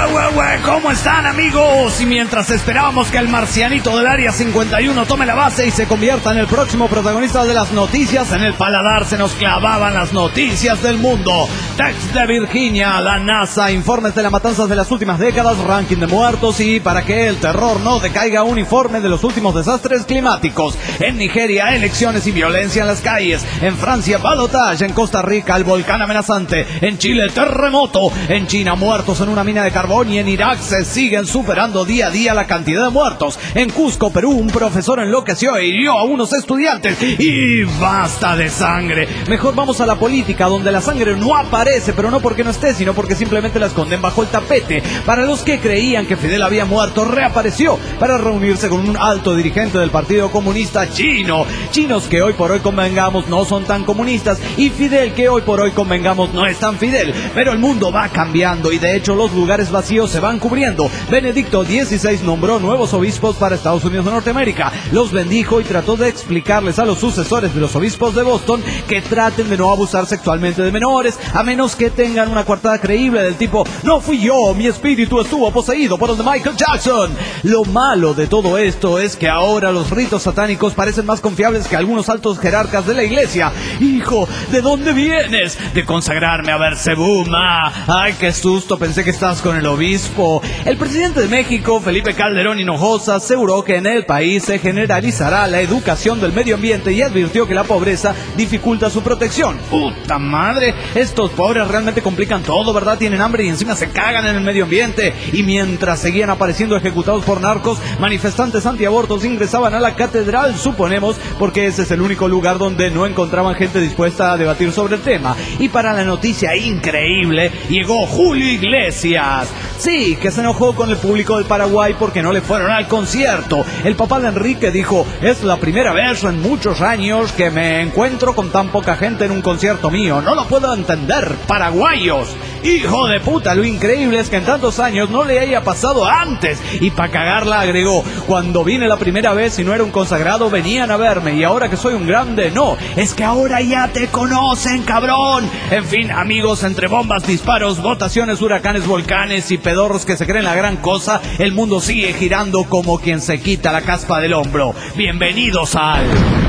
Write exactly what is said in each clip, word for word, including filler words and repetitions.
hue, hue, ¿cómo están, amigos? Y mientras esperábamos que el marcianito del área cincuenta y uno tome la base y se convierta en el próximo protagonista de las noticias, en el paladar se nos clavaban las noticias del mundo. Text de Virginia, la NASA, informes de las matanzas de las últimas décadas, ranking de muertos y para que el terror no decaiga, un informe de los últimos desastres climáticos. En Nigeria, elecciones y violencia en las calles. En Francia, balotaje. En Costa Rica, el volcán amenazante. En Chile, terremoto. En China, muertos en una mina de carbón. Y en Irak se siguen superando día a día la cantidad de muertos. En Cusco, Perú, un profesor enloqueció e hirió a unos estudiantes. Y basta de sangre. Mejor vamos a la política, donde la sangre no aparece, pero no porque no esté, sino porque simplemente la esconden bajo el tapete. Para los que creían que Fidel había muerto, reapareció para reunirse con un alto dirigente del Partido Comunista Chino. Chinos que hoy por hoy, convengamos, no son tan comunistas, y Fidel que hoy por hoy, convengamos, no es tan Fidel. Pero el mundo va cambiando y de hecho los lugares vacíos se van cubriendo. Benedicto dieciséis nombró nuevos obispos para Estados Unidos de Norteamérica. Los bendijo y trató de explicarles a los sucesores de los obispos de Boston que traten de no abusar sexualmente de menores, a menos que tengan una coartada creíble del tipo: no fui yo, mi espíritu estuvo poseído por el de Michael Jackson. Lo malo de todo esto es que ahora los ritos satánicos parecen más confiables que algunos altos jerarcas de la iglesia. Hijo, ¿de dónde vienes? De consagrarme a Bersebuma. Ay, qué susto, pensé que estás con el obispo. El presidente de México, Felipe Calderón Hinojosa, aseguró que en el país se generalizará la educación del medio ambiente y advirtió que la pobreza dificulta su protección. ¡Puta madre! Estos pobres realmente complican todo, ¿verdad? Tienen hambre y encima se cagan en el medio ambiente. Y mientras seguían apareciendo ejecutados por narcos, manifestantes antiabortos ingresaban a la catedral, suponemos, porque ese es el único lugar donde no encontraban gente dispuesta a debatir sobre el tema. Y para la noticia increíble, llegó Julio Iglesias. Sí, que se enojó con el público del Paraguay porque no le fueron al concierto. El papá de Enrique dijo: es la primera vez en muchos años que me encuentro con tan poca gente en un concierto mío. No lo puedo entender, paraguayos. Hijo de puta, lo increíble es que en tantos años no le haya pasado antes. Y para cagarla agregó: cuando vine la primera vez y no era un consagrado, venían a verme, y ahora que soy un grande, no, es que ahora ya te conocen, cabrón. En fin, amigos, entre bombas, disparos, votaciones, huracanes, volcanes y pedorros que se creen la gran cosa, el mundo sigue girando como quien se quita la caspa del hombro. Bienvenidos al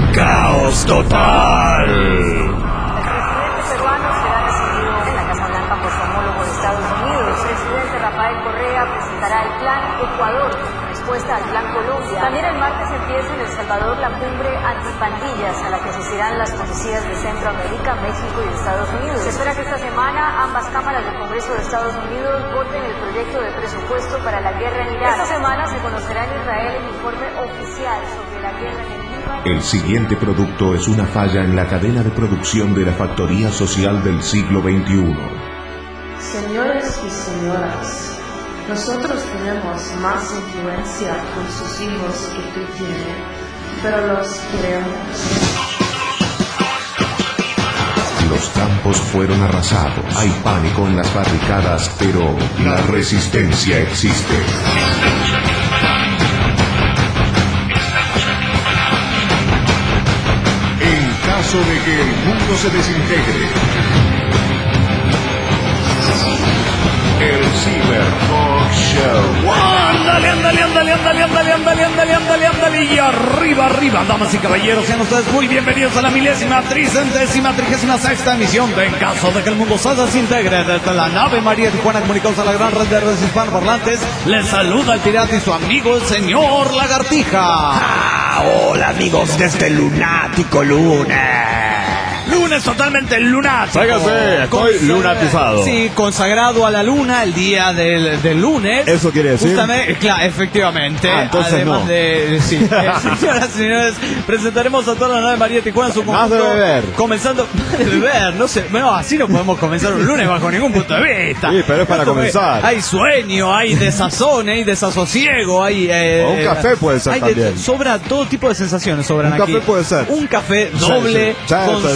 Caos Total. El Plan Ecuador, respuesta al Plan Colombia. También el martes empieza en El Salvador la cumbre antipandillas a la que asistirán las policías de Centroamérica, México y Estados Unidos. Se espera que esta semana ambas cámaras del Congreso de Estados Unidos voten el proyecto de presupuesto para la guerra en Irak. Esta semana se conocerá en Israel el informe oficial sobre la guerra en el Líbano. El siguiente producto es una falla en la cadena de producción de la factoría social del siglo veintiuno. Señores y señoras, nosotros tenemos más influencia con sus hijos que tú tienes, pero los queremos. Los campos fueron arrasados. Hay pánico en las barricadas, pero la resistencia existe. En caso de que el mundo se desintegre, el Cyber Talk Show. Ándale, ándale, ándale, ándale, ándale, ándale, ándale, ándale, ándale. Y arriba, arriba, damas y caballeros, sean ustedes muy bienvenidos a la milésima, tricentésima, trigésima sexta emisión de En Caso de que el Mundo se Desintegre. Desde la nave María Tijuana, comunicados a la gran red de redes hispanoparlantes, les saluda el pirata y su amigo, el señor Lagartija. Ah, hola, amigos, desde el lunático lunes. Lunes totalmente lunático. Sáigase, estoy lunatizado. Sí, consagrado a la luna el día del, del lunes. ¿Eso quiere decir? Justamente, claro, efectivamente. Ah, entonces además no. de... Sí, eh, señoras y señores, presentaremos a toda la nave María Tijuana en su conjunto. Más de beber. Comenzando... Más de beber, no sé. Bueno, así no podemos comenzar un lunes bajo ningún punto de vista. Sí, pero es para Esto comenzar. Me, hay sueño, hay desazón, hay desasosiego, hay... Eh, o un café puede ser hay también. De, sobra todo tipo de sensaciones, sobran un aquí. Un café puede ser. Un café doble, sí, sí. Sí, con sí, sí, ceniza.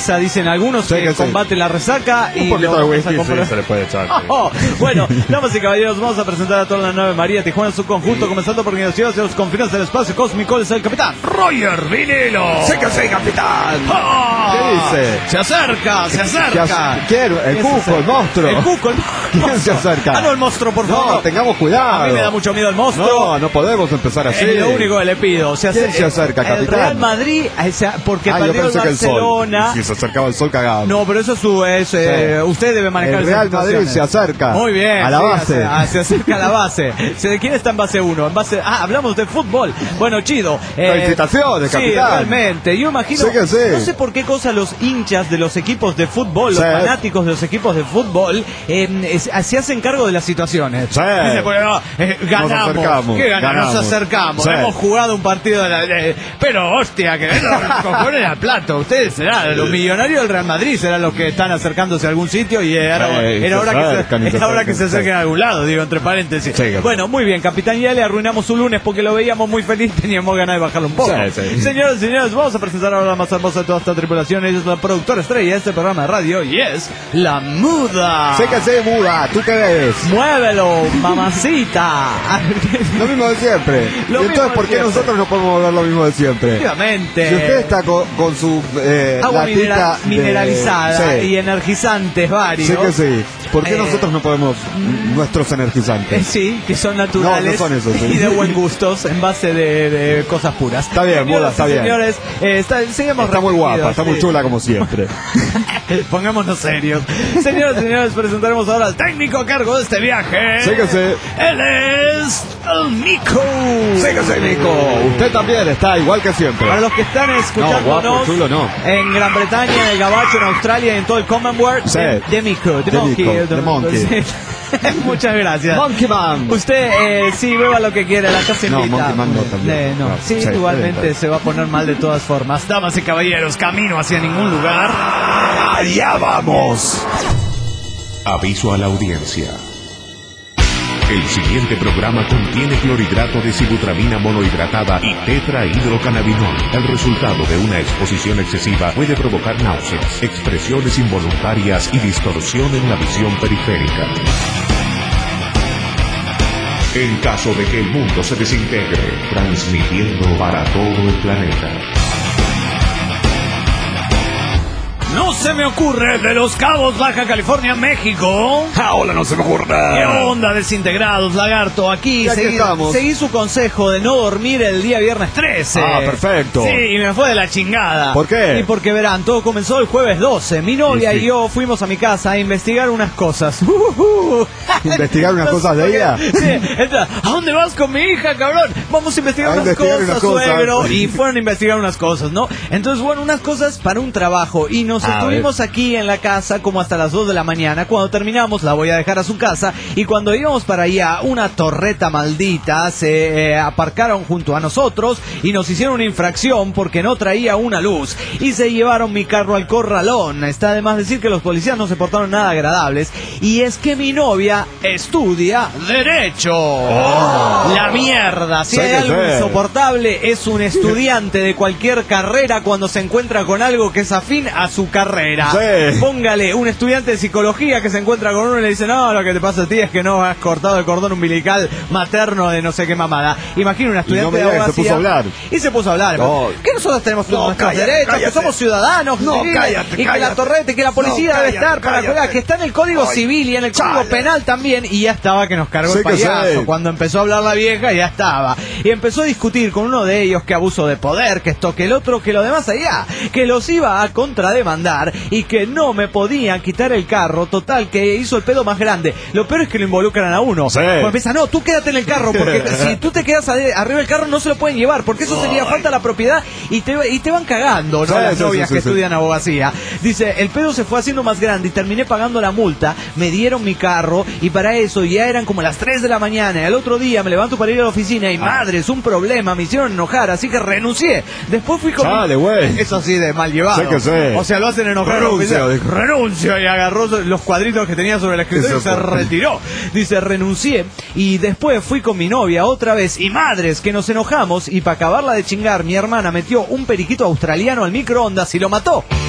cerveza, dicen algunos, Sí, que, que sí. combate la resaca. Un y poquito lo de vamos a whisky, sí, comprobar. se le puede echar. sí. Oh, bueno, damas y caballeros, vamos a presentar a toda la nave María Tijuana en su conjunto, comenzando por quien hacia los confines del espacio cósmico, es el capitán Roger Vinilo. ¡Sí que sí, capitán! ¡Ah! ¿Qué dice? Se acerca, se ¿Qué acerca. hace- ¿Quién? El ¿Quién se cuco, acerca? el monstruo. El cuco, el ¿Quién se acerca? Ah, no, el monstruo, por favor. No, tengamos cuidado. A mí me da mucho miedo el monstruo. No, no podemos empezar así. Es lo único que le pido. Se ¿Quién se acerca, el capitán? Real Madrid, o sea, porque Ah, yo perdió el pensé que el sol. Barcelona. Si se acercaba el sol, cagado. No, pero eso es su. Es, eh, usted debe manejar El esas Real Madrid situaciones. se acerca. Muy bien. A la sí, base. Se, se acerca a la base. Se- ¿Quién está en base uno? En base. Ah, hablamos de fútbol. Bueno, chido. Eh, Felicitaciones, sí, capitán. realmente. Yo imagino. Sí que sí. No sé por qué cosa los hinchas de los equipos de fútbol, los Sí. fanáticos de los equipos de fútbol, eh, es- se hacen cargo de las situaciones. Sí. Dice, bueno, no, eh, ganamos. acercamos, ¿Qué ganamos? ganamos. Nos acercamos. Sí. Hemos jugado un partido de la. de- pero hostia, que los cojones al plato. Ustedes serán los millonarios del Real Madrid, serán los que están acercándose a algún sitio y era, Sí, era se hora, que acercan y se, se era hora que acercan, se acerquen sí. a algún lado, digo, entre paréntesis. Sí, que- Bueno, muy bien, capitán, ya le arruinamos su lunes porque lo veíamos muy feliz, teníamos ganas de bajarlo un poco. Sí, sí. Señoras y señores, vamos a presentar ahora la más hermosa de toda esta tripulación. Ella es la productora estrella de este programa de radio y es La Muda. Sé que sí, muda. ¿Tú qué ves? Muévelo, mamacita. Lo mismo de siempre. Lo ¿Y mismo entonces de por qué siempre. nosotros no podemos ver lo mismo de siempre? Efectivamente. Si usted está con, con su eh, Agua latita minera- de- mineralizada Sí. y energizantes varios. Sí que sí. ¿Por qué Eh, nosotros no podemos nuestros Eh, energizantes? sí, que son naturales No, no son esos, sí. y de buen gustos en base de, de cosas puras. Está bien, Señoras Muda, está y bien. Señores, eh, está, seguimos Está muy guapa, reprimidos, está muy sí. chula como siempre. Pongámonos serios. Señoras y señores, presentaremos ahora al técnico a cargo de este viaje. Sí que sí. Él es el Nico. Sí que sí, Nico. Usted también está igual que siempre. Para los que están escuchándonos No, guapo, chulo, no. en Gran Bretaña, en el Gabacho, en Australia y en todo el Commonwealth, Sí. de, de Mico, de De Monkey. Mico, de- de Monkey. sí. Muchas gracias. Monkey Man. Usted, eh, sí, beba lo que quiera, la casa No, invita. Monkey Man no también. Eh, no. No, Sí, sí, igualmente está bien. se va a poner mal de todas formas. Damas y caballeros, camino hacia ningún lugar. ¡Allá vamos! Aviso a la audiencia. El siguiente programa contiene clorhidrato de sibutramina monohidratada y tetrahidrocannabinol. El resultado de una exposición excesiva puede provocar náuseas, expresiones involuntarias y distorsión en la visión periférica. En caso de que el mundo se desintegre, transmitiendo para todo el planeta. No se me ocurre de Los Cabos, Baja California, México. Ahora no se me ocurre. ¿Qué onda, desintegrados, lagarto? Aquí Ya que seguí, estamos. seguí su consejo de no dormir el día viernes trece. Ah, perfecto. Sí, y me fue de la chingada. ¿Por qué? Y porque verán, todo comenzó el jueves doce. Mi novia Sí, sí. y yo fuimos a mi casa a investigar unas cosas. Uh-huh. ¿Investigar unas No sé cosas de por qué. ella? Sí, entra, ¿a dónde vas con mi hija, cabrón? Vamos a investigar, A unas, investigar cosas, unas cosas. suegro. Y fueron a investigar unas cosas, ¿no? Entonces, bueno, unas cosas para un trabajo. Y nos A estuvimos ver. aquí en la casa como hasta las dos de la mañana. Cuando terminamos la voy a dejar a su casa y cuando íbamos para allá una torreta maldita se eh, aparcaron junto a nosotros y nos hicieron una infracción porque no traía una luz y se llevaron mi carro al corralón. Está de más decir que los policías no se portaron nada agradables y es que mi novia estudia Derecho. La mierda, si Sí hay que algo sí. insoportable es un estudiante de cualquier carrera cuando se encuentra con algo que es afín a su carrera. Sí. Póngale un estudiante de psicología que se encuentra con uno y le dice, no, lo que te pasa a ti es que no has cortado el cordón umbilical materno de no sé qué mamada. Imagina un estudiante no me de digas que abogacía. se puso a hablar. Y se puso a hablar. No. Que nosotros tenemos No, nuestros cállate, derechos, cállate. que somos ciudadanos. No, civiles, cállate, y que la cállate. torreta, que la policía No, debe cállate, estar para cállate. cuidar, que está en el Código Ay, Civil y en el Código cállate. Penal también. Y ya estaba que nos cargó Sí el que payaso. sí. Cuando empezó a hablar la vieja, ya estaba. Y empezó a discutir con uno de ellos que abuso de poder, que esto, que el otro, que lo demás allá, que los iba a contrademandar y que no me podían quitar el carro. Total, que hizo el pedo más grande. Lo peor es que lo involucran a uno. Sí. Pues empieza, no, tú quédate en el carro, porque si tú te quedas ade- arriba del carro no se lo pueden llevar, porque eso sería falta la propiedad y te, y te van cagando, ¿no? Sí, Las sí, novias sí, que sí, sí. estudian abogacía. Dice, el pedo se fue haciendo más grande y terminé pagando la multa, me dieron mi carro y para eso ya eran como las tres de la mañana y al otro día me levanto para ir a la oficina y madre, es un problema, me hicieron enojar, así que renuncié. Después fui con... Chale, güey. Eso así de mal llevado. Sí que sí. O sea, lo hacen enojar. Renuncio, Dice, dijo. renuncio y agarró los cuadritos que tenía sobre el escritorio y Eso se fue. retiró. Dice, renuncié y después fui con mi novia otra vez y madres que nos enojamos y para acabarla de chingar mi hermana metió un periquito australiano al microondas y lo mató.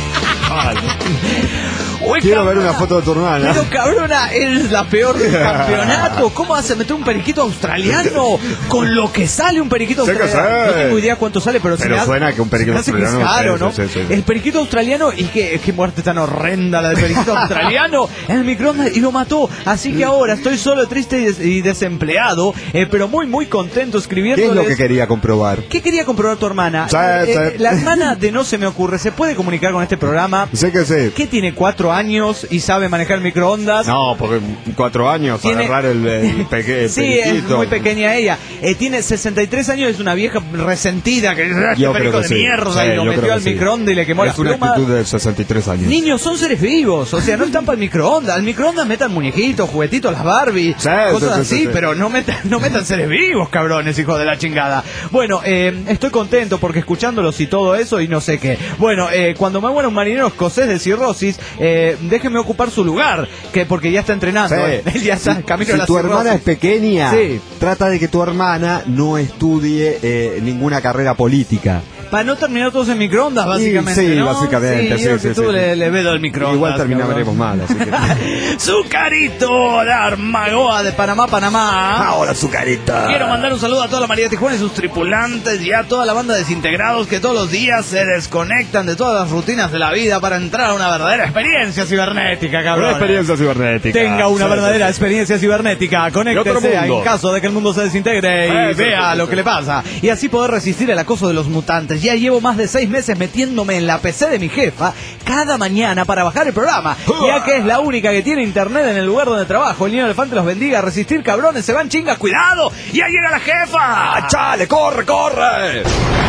Uy, Quiero cabrona, ver una foto de tu hermana. Pero cabrona, es la peor del campeonato. ¿Cómo hace meter un periquito australiano con lo que sale un periquito Sé que australiano? sé. No tengo idea cuánto sale, pero, Pero se me suena hace, que un periquito se me hace que es australiano, caro, sí, ¿no? sí, sí. El periquito australiano, y qué, qué muerte tan horrenda la del periquito australiano en el microondas y lo mató. Así que ahora estoy solo, triste y, des- y desempleado, eh, pero muy, muy contento ¿Qué escribiéndoles. es lo que quería comprobar? ¿Qué quería comprobar tu hermana? Sí, Eh, sí. La hermana de No Se Me Ocurre, ¿se puede comunicar con este programa? Sé que sí. ¿Qué tiene cuatro años y sabe manejar microondas? No, porque cuatro años, Tiene- agarrar el, el, peque, el Sí, es periquito. muy pequeña ella. Eh, tiene sesenta y tres años, es una vieja resentida que dice, "Ah, este Yo creo perico que de sí. mierda", Sí, y lo yo metió creo al que sí. microondas y le quemó Es las una plumas. actitud de sesenta y tres años. Niños son seres vivos, o sea, no están para el microondas. Al microondas metan muñequitos, juguetitos, las Barbie, Sí, cosas sí, así, sí, sí. pero no metan, no metan seres vivos, cabrones, hijos de la chingada. Bueno, eh, estoy contento porque escuchándolos y todo eso y no sé qué. Bueno, eh, cuando me muera un marinero escocés de cirrosis, eh, déjenme ocupar su lugar, que porque ya está entrenando, Sí. eh, él ya está camino Si a la tu cirrosis. hermana es pequeña, Sí. trata de que tu hermana no estudie eh, ninguna carrera política. Para no terminar todos en microondas, básicamente. Sí, ¿no? básicamente, sí, yo sí, que tú sí. le, le vedo el microondas. Igual terminaremos cabrón. mal, así que... Zucarito, la Armagoa de Panamá, Panamá. Ahora su carita. Quiero mandar un saludo a toda la María Tijuana y sus tripulantes y a toda la banda de desintegrados que todos los días se desconectan de todas las rutinas de la vida para entrar a una verdadera experiencia cibernética, cabrón. Una experiencia cibernética. Tenga una Sí, verdadera sí, experiencia cibernética. otro Conéctese mundo. en caso de que el mundo se desintegre y Eh, sí, vea sí, lo sí. que le pasa. Y así poder resistir el acoso de los mutantes. Ya llevo más de seis meses metiéndome en la P C de mi jefa cada mañana para bajar el programa. Ya que es la única que tiene internet en el lugar donde trabajo. El niño elefante los bendiga. Resistir, cabrones. Se van chingas. ¡Cuidado! ¡Ya llega la jefa! ¡Ah, chale! ¡Corre, corre!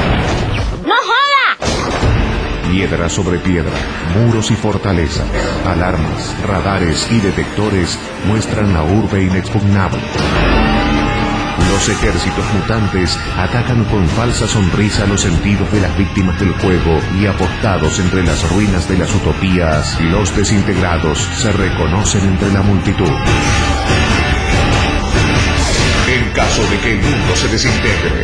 ¡No joda! Piedra sobre piedra, muros y fortalezas, alarmas, radares y detectores muestran la urbe inexpugnable. Los ejércitos mutantes atacan con falsa sonrisa los sentidos de las víctimas del juego y apostados entre las ruinas de las utopías, los desintegrados se reconocen entre la multitud. En caso de que el mundo se desintegre,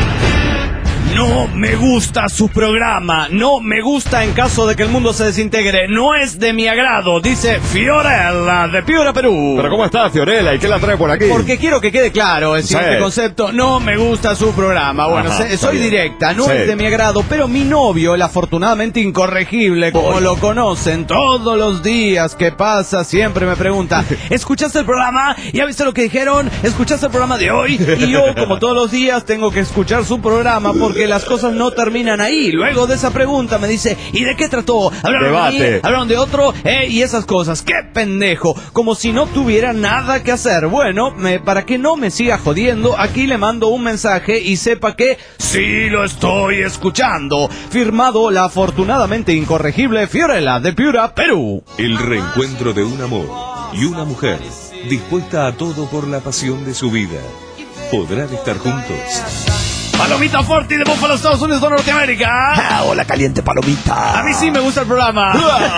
No me gusta su programa, no me gusta en caso de que el mundo se desintegre, no es de mi agrado, dice Fiorella de Piura, Perú. Pero ¿cómo estás, Fiorella? ¿Y qué la trae por aquí? Porque quiero que quede claro el siguiente Sí. concepto, no me gusta su programa. Bueno, Ajá, sé- está soy bien. directa, no Sí. es de mi agrado, pero mi novio, el afortunadamente incorregible, como Oye. lo conocen todos los días que pasa, siempre me pregunta, ¿escuchaste el programa? ¿Ya viste lo que dijeron? ¿Escuchaste el programa de hoy? Y yo, como todos los días, tengo que escuchar su programa porque las cosas no terminan ahí. Luego de esa pregunta me dice, ¿y de qué trató? ¿Hablaron de mí? Debate. ¿Hablaron de otro? Eh, y esas cosas. ¡Qué pendejo! Como si no tuviera nada que hacer. Bueno, me, para que no me siga jodiendo, aquí le mando un mensaje y sepa que sí lo estoy escuchando. Firmado la afortunadamente incorregible Fiorella de Piura, Perú. El reencuentro de un amor y una mujer dispuesta a todo por la pasión de su vida. ¿Podrán estar juntos? Palomita Forti de Buffalo, Estados Unidos de Norteamérica. Ah, hola caliente palomita. A mí sí me gusta el programa.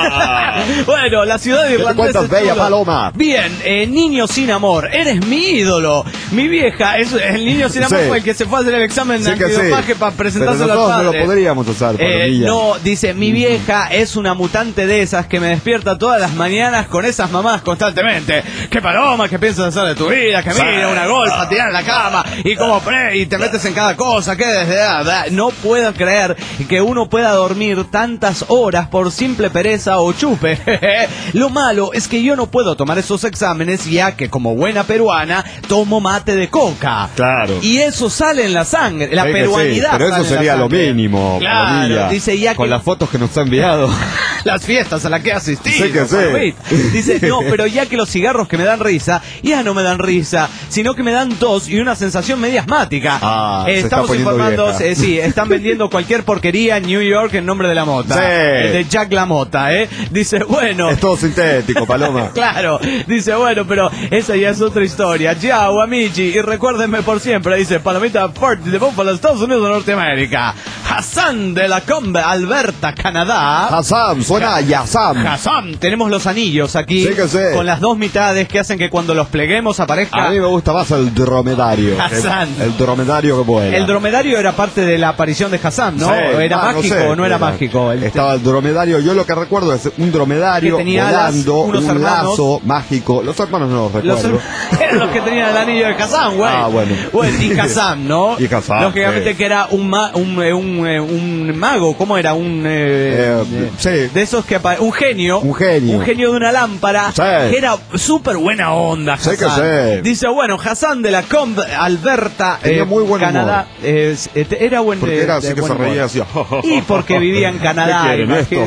Bueno, la ciudad de ¿Qué te Irlanda. cuentas, bella paloma? Bien, eh, Niño sin amor, eres mi ídolo. Mi vieja, es el niño sin amor Sí. fue el que se fue a hacer el examen de Sí que sí. antidopaje para presentárselo Pero al nosotros padre. no lo podríamos usar, Eh, palomilla. no, dice, mi vieja es una mutante de esas que me despierta todas las mañanas con esas mamás constantemente. ¿Qué paloma? ¿Qué piensas hacer de tu vida? Que mira una golfa tirada en la cama y como pre y te metes en cada cosa. ¿Qué desde edad? No puedo creer que uno pueda dormir tantas horas por simple pereza o chupe. Lo malo es que yo no puedo tomar esos exámenes ya que como buena peruana tomo mate de coca. Claro. Y eso sale en la sangre, la Sí que sí, peruanidad. pero sale eso en la sería lo sangre. mínimo, Claro, palomilla. dice ya Con que las fotos que nos ha enviado. las fiestas a las que he asistido. Sí que sí. Palomita. Dice, no, pero ya que los cigarros que me dan risa, ya no me dan risa, sino que me dan tos y una sensación media asmática. Ah, Eh, se está estamos poniendo informando, vieja. eh, sí, están vendiendo cualquier porquería en New York en nombre de la mota. Sí. Eh, de Jack la Mota, ¿eh? Dice, bueno. Es todo sintético, paloma. Claro, dice, bueno, pero esa ya es otra historia. Chao, amici, y recuérdenme por siempre, dice Palomita Forti de Buffalo, Estados Unidos de Norteamérica. Hassan de la Combe, Alberta, Canadá. Hassan, suena a Yassam. Hassan, tenemos los anillos aquí Sí que sí. con las dos mitades que hacen que cuando los pleguemos aparezca A mí me gusta más el dromedario. Hassan. El, el dromedario que vuela. el dromedario era parte de la aparición de Hassan, ¿no? Sí, ¿Era ah, mágico no sé, o no era, era mágico? El, Estaba el dromedario, yo lo que recuerdo es un dromedario que tenía volando, alas, unos un hermanos. lazo mágico. Los hermanos no los Los, recuerdo. eran los que tenían el anillo de Hassan, güey. Ah, bueno. Bueno, y Hassan, ¿no? Y Hassan, lógicamente sí. que era un, ma, un, eh, un, eh, un mago, ¿cómo era? Un eh, Eh, eh, sí. de esos que apa- un genio, Un genio. un genio de una lámpara, Sí. que era súper buena onda. Sí que Hassan. sí. Dice, bueno, Hassan de la Combe Alberta, Tenía muy buen Canadá, eh, era buen Porque de- era así de que buen se reía humor. así. Y porque vivía en Canadá. ¿Qué quieren esto?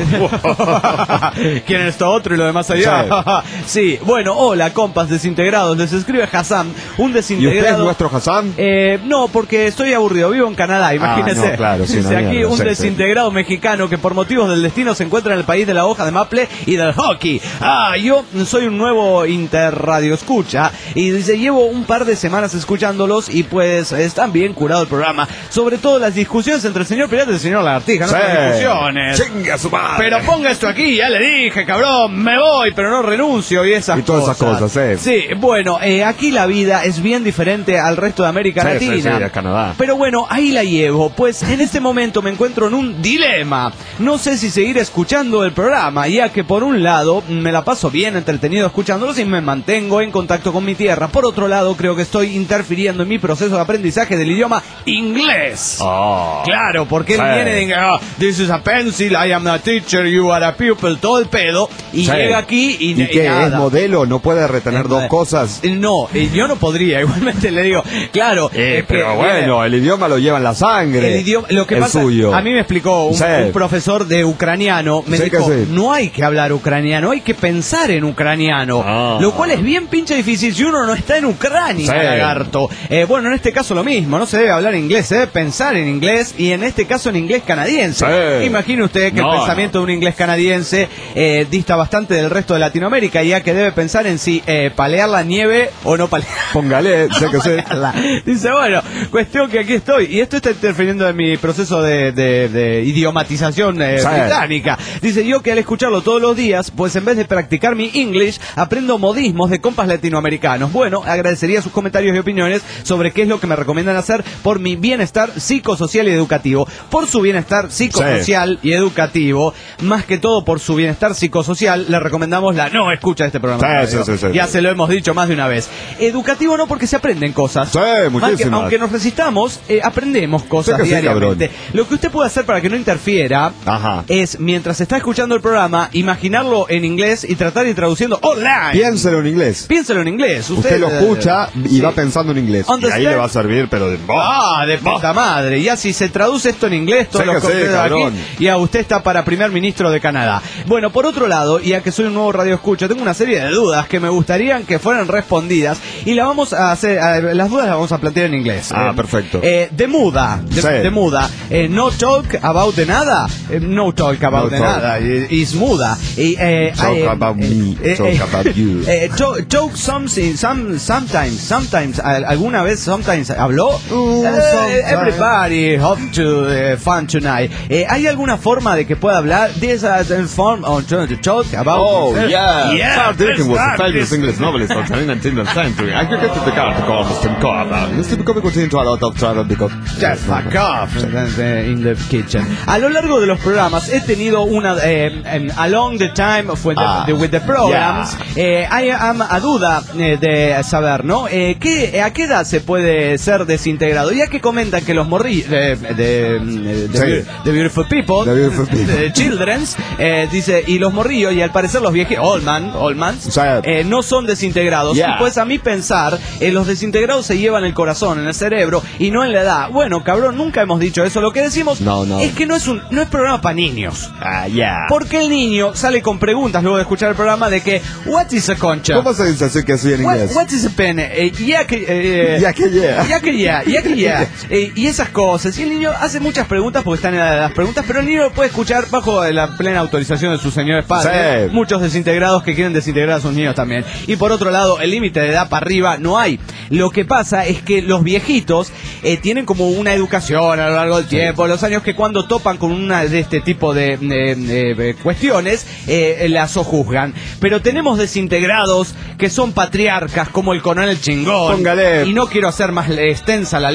imagínate. ¿Quieren esto otro y lo demás allá? Sí, bueno, hola, compas desintegrados. Les escribe Hassan, un ¿Y desintegrado. usted es nuestro Hassan? Eh, no, porque estoy aburrido, vivo en Canadá, imagínese. no, claro, sí, Dice una aquí mierda, un sí, sí. desintegrado mexicano que por motivos del destino se encuentra en el país de la hoja de maple y del hockey. Ah, yo soy un nuevo interradio escucha y dice, llevo un par de semanas escuchándolos y pues están bien curado el programa. Sobre todo las discusiones entre el señor Pirata y el señor Lagartija, no Sí. son discusiones. Chinga su madre. Pero ponga esto aquí, ya le dije, cabrón, me voy, pero no renuncio y esas Y todas esas cosas, sí. Sí, bueno, eh, aquí la vida es bien diferente al resto de América Sí, Latina. sí, sí, a Canadá. Pero bueno, ahí la llevo, pues en este momento me encuentro en un dilema. No sé si seguir escuchando el programa, ya que por un lado me la paso bien entretenido escuchándolos y me mantengo en contacto con mi tierra. Por otro lado, creo que estoy interfiriendo en mi proceso de aprendizaje del idioma inglés. Oh. Claro, porque él Sí. viene de oh, this is a pencil, I am a teacher, you are a pupil, todo el pedo, y Sí. llega aquí y, ¿Y y qué? ¿Es nada. modelo? ¿No puede retener Eh, dos eh, cosas? No, eh, yo no podría, igualmente le digo, claro. Eh, es que pero viene- bueno, el idioma lo lleva en la sangre. el idioma, lo que el pasa, suyo. a mí me explicó un, Sí. un profesor de ucraniano, me Sí dijo, que sí. no hay que hablar ucraniano, hay que pensar en ucraniano, Ah. lo cual es bien pinche difícil si uno no está en Ucrania, Sí. lagarto. Eh, bueno, en este caso lo mismo, no se debe hablar inglés, se debe pensar en inglés y en este caso en inglés canadiense. Sí. Imagine usted que No, el pensamiento de un inglés canadiense eh, dista bastante del resto de Latinoamérica, ya que debe pensar en si eh, palear la nieve o no palear. Póngale, sé que sé. Dice, bueno, cuestión que aquí estoy. Y esto está interfiriendo en mi proceso de, de- de idiomatización eh, Sí. británica. Dice, yo que al escucharlo todos los días, pues en vez de practicar mi English, aprendo modismos de compas latinoamericanos. Bueno, agradecería sus comentarios y opiniones sobre qué es lo que me recomiendan hacer por mi bienestar psicosocial y educativo. Por su bienestar psicosocial y educativo, más que todo por su bienestar psicosocial, le recomendamos la no escucha de este programa. Sí, sí, sí, sí. Ya se lo hemos dicho más de una vez. Educativo no, porque se aprenden cosas. Sí, Más que- muchísimas. aunque nos resistamos, eh, aprendemos cosas Sí que sí, diariamente. cabrón. Lo que usted puede hacer para que no interfiera Ajá. es, mientras está escuchando el programa, imaginarlo en inglés y tratar de ir traduciendo online. Piénselo en inglés. Piénselo en inglés. Usted, Usted lo eh, escucha y sí. va pensando en inglés. Y Understand? ahí le va a servir, pero de... Ah, de puta madre. Ya si se traduce esto en inglés, todo Sí lo que que sí, usted cabrón. aquí, ya usted está para primer ministro de Canadá. Bueno, por otro lado, ya que soy un nuevo radio escucha, tengo una serie de dudas que me gustarían que fueran respondidas y la vamos a hacer, a- las dudas las vamos a plantear en inglés. Ah, Eh, perfecto. Eh, de muda, de, Sí. de muda. Eh, no talk about de nada. Eh, no talk about No de talk. nada. Eh, is muda. Eh, eh, Talk eh, about eh, me, eh, talk eh, about you. eh, talk, talk something, some, sometimes, sometimes, al- alguna vez, sometimes habló. Uh, Eh, sometimes. everybody hope to eh, fun tonight. Eh, ¿Hay alguna forma de que pueda hablar? This is a form of to talk about. Oh, eh, yeah. yeah, Charles Dickens was a that's famous this. English novelist of the nineteenth century. I could get to the car to call Mister Cobb. Mister Cobb continued to a lot of travel because... Just fuck off eh, in the kitchen. A lo largo de los programas he tenido una eh, em, along the time with the, Ah, the- with the programs. Eh, I am a duda eh, de saber, ¿no? Eh, ¿qué, ¿A qué edad se puede ser desintegrado? Ya que comentan que los morrillos de, de, de, Sí. de- de Beautiful People, The Beautiful People. de Children's, eh, dice, y los morrillos, y al parecer los viejos, old man, old mans, Sí. eh, no son desintegrados. Yeah. Y pues a mí pensar, eh, los desintegrados se llevan el corazón, en el cerebro, y no en la edad. Bueno, cabrón, nunca hemos dicho eso. Lo que decimos No, no. es que no es un no es programa para niños. Ah, yeah. Porque el niño sale con preguntas luego de escuchar el programa de que, what is a concha? ¿Cómo se dice así que así en What, inglés? what is a pene? Eh, ya que... eh, Ya que yeah. ya que ya, ya que ya. Eh, y esas cosas. Y el niño hace muchas preguntas porque están en la de las preguntas, pero el niño lo puede escuchar bajo la plena autorización de sus señores padres. Sí. Muchos desintegrados que quieren desintegrar a sus niños también. Y por otro lado, el límite de edad para arriba no hay. Lo que pasa es que los viejitos eh, tienen como una educación a lo largo del tiempo, los años, que cuando topan con una de este tipo de eh, eh, cuestiones, eh, las sojuzgan. Pero tenemos desintegrados que son patriarcas como el coronel Chingón. Póngale. Y no quiero hacer más extensa la lista.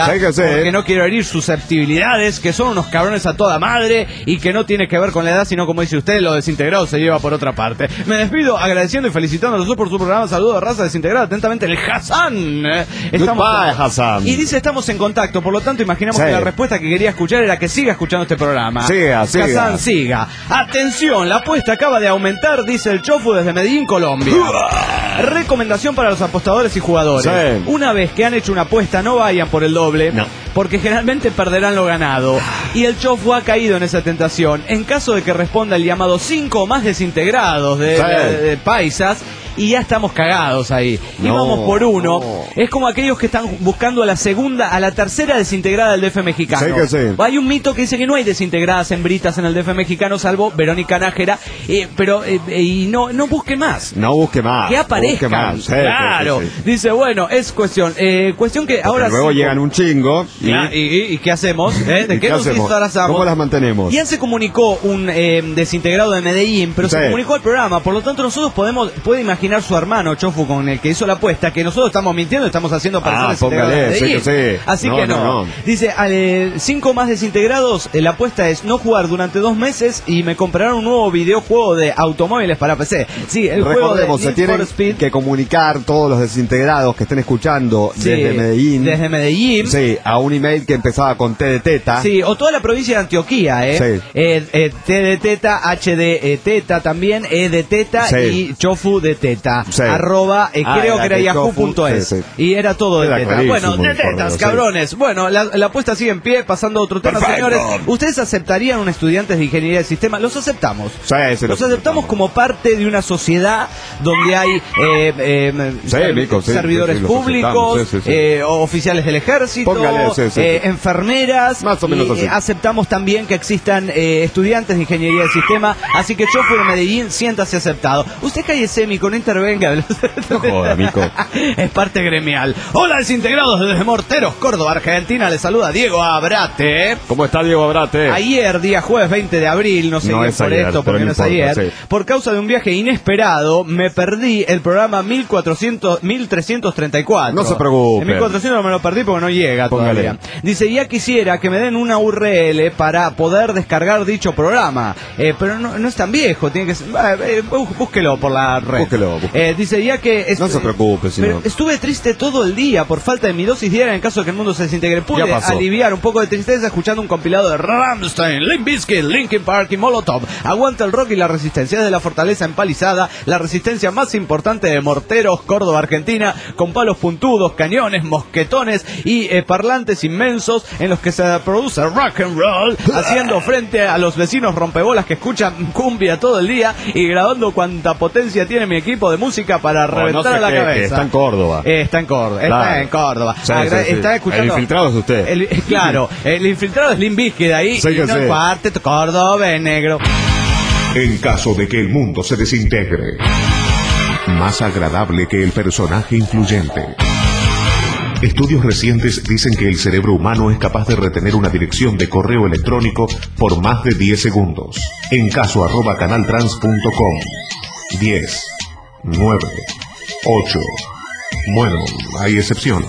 Sí que sí. porque no quiero herir susceptibilidades, que son unos cabrones a toda madre y que no tiene que ver con la edad, sino como dice usted, lo desintegrado se lleva por otra parte. Me despido agradeciendo y felicitando a los dos por su programa. Saludos a Raza Desintegrada. Atentamente, el Hassan. Estamos Goodbye, Hassan. Y dice, estamos en contacto, por lo tanto imaginamos Sí. que la respuesta que quería escuchar era que siga escuchando este programa. Siga, siga. Hassan, siga. Atención, la apuesta acaba de aumentar, dice el Chofu desde Medellín, Colombia. Recomendación para los apostadores y jugadores. Sí. Una vez que han hecho una apuesta, no vayan por el doble, no. porque generalmente perderán lo ganado. Y el Chofu ha caído en esa tentación. En caso de que responda el llamado cinco o más desintegrados de, Sí. de, de paisas, y ya estamos cagados ahí. Y No, vamos por uno. no. Es como aquellos que están buscando a la segunda, a la tercera desintegrada del D F mexicano. Sí que sí. Hay un mito que dice que no hay desintegradas hembritas en el D F mexicano, salvo Verónica Nájera, eh, pero eh, eh, y no, no busque más. No busque más. Que aparezcan. Busque más. Sí, claro. sí, sí. Dice, bueno, es cuestión. Eh, cuestión que Porque ahora luego sí, llegan un chingo. Y, Ya, ¿Y, y, y qué hacemos? ¿Eh? ¿De ¿y qué, nos hacemos? disfrazamos? ¿Cómo las mantenemos? Ya se comunicó un eh, desintegrado de Medellín, pero Sí. se comunicó al programa. Por lo tanto, nosotros podemos, puede imaginar su hermano Chofu, con el que hizo la apuesta, que nosotros estamos mintiendo, estamos haciendo parecer Ah, desintegrado de póngale, sí Medellín. que sí. Así No, que no. no, no. Dice, al, eh, cinco más desintegrados, eh, la apuesta es no jugar durante dos meses y me comprarán un nuevo videojuego de automóviles para P C. Sí, el juego de Recordemos, se Need tienen for Speed. que comunicar todos los desintegrados que estén escuchando Sí, desde Medellín. Desde Medellín. Sí, a un email que empezaba con T de teta. Sí, o toda la provincia de Antioquía, ¿eh? Sí. Eh, eh, T de teta, H de eh, teta también, E de teta Sí. y Chofu de teta. Sí. Arroba, eh, Ah, creo era que era que yahoo Chofu, punto es. sí, sí. Y era todo de Era teta. clarísimo, Bueno, de por lo tetas, menos, sí. cabrones. Bueno, la, la apuesta sigue en pie, pasando a otro tema, Perfecto. señores. ¿Ustedes aceptarían un estudiante de ingeniería de sistema? Los aceptamos. Sí, sí, Los lo aceptamos como parte de una sociedad donde hay eh, eh, Sí, ser- Nico, sí, servidores sí, sí, los públicos, aceptamos, sí, sí, sí. eh, oficiales del ejército, Póngale, sí, sí, eh, sí. enfermeras. Más o menos y, así. eh, aceptamos también que existan eh, estudiantes de ingeniería del sistema. Así que Chofu de Medellín, siéntase aceptado. Usted cállese, Mico, no intervenga. No joda, Mico. Es parte gremial. Hola, desintegrados desde Morteros, Córdoba, Argentina. Les saluda Diego Abrate. ¿Cómo está Diego Abrate? Ayer, día jueves veinte de abril, no sé No bien es por ayer, esto, pero porque no no es importa, ayer, sí. por causa de un viaje inesperado, me perdí el programa mil cuatrocientos, mil trescientos treinta y cuatro. No se preocupe. En mil cuatrocientos me lo perdí porque no llega Póngale. todavía. Dice, ya quisiera que me den una U R L para poder descargar dicho programa, eh, pero no, no es tan viejo, tiene que ser, eh, eh, bú- búsquelo por la red. Búsquelo, búsquelo. Eh, dice, ya que... est- No se preocupe, pero señor. estuve triste todo el día por falta de mi dosis diaria en caso de que el mundo se desintegre. Pude Ya pasó. aliviar un poco de tristeza escuchando un compilado de Rammstein, Limp Bizkit, Linkin Park y Molotov. Aguanta el rock y la resistencia de la fortaleza empalizada, la resistencia más importante de Morteros, Córdoba, Argentina, con palos puntudos, cañones, mosquetones y eh, parlantes inmensos en los que se produce rock and roll, haciendo frente a los vecinos rompebolas que escuchan cumbia todo el día y grabando cuanta potencia tiene mi equipo de música para Oh, no reventar sé a la qué, cabeza. que está en Córdoba. Eh, está en Córdoba, está Claro. en Córdoba. Sí, Agra- sí, sí. Está escuchando. El infiltrado es usted. El- claro, el infiltrado es Limp Bizkit de ahí. Sí y que no sí. parte Córdoba en negro. En caso de que el mundo se desintegre, más agradable que el personaje influyente. Estudios recientes dicen que el cerebro humano es capaz de retener una dirección de correo electrónico por más de diez segundos. En caso arroba canaltrans punto com. diez, nueve, ocho. Bueno, hay excepciones.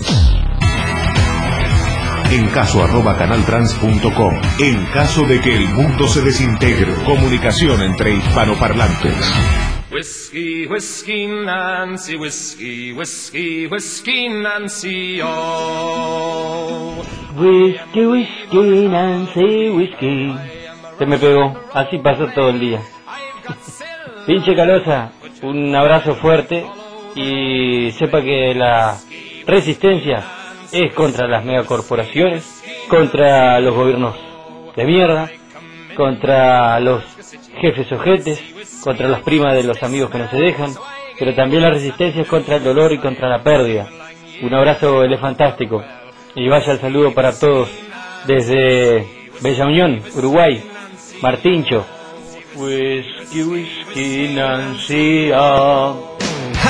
En caso arroba canaltrans punto com. En caso de que el mundo se desintegre. Comunicación entre hispanoparlantes. Whiskey, whiskey, Nancy, whiskey, whiskey, whiskey, Nancy, oh. Whisky, whisky, Nancy, whisky. Se me pegó, así pasó todo el día. Pinche Calosa, un abrazo fuerte y sepa que la resistencia es contra las megacorporaciones, contra los gobiernos de mierda, contra los jefes ojetes, contra las primas de los amigos que no se dejan, pero también la resistencia es contra el dolor y contra la pérdida. Un abrazo elefantástico y vaya el saludo para todos desde Bella Unión, Uruguay, Martincho. Whisky, whisky, Nancy, ah.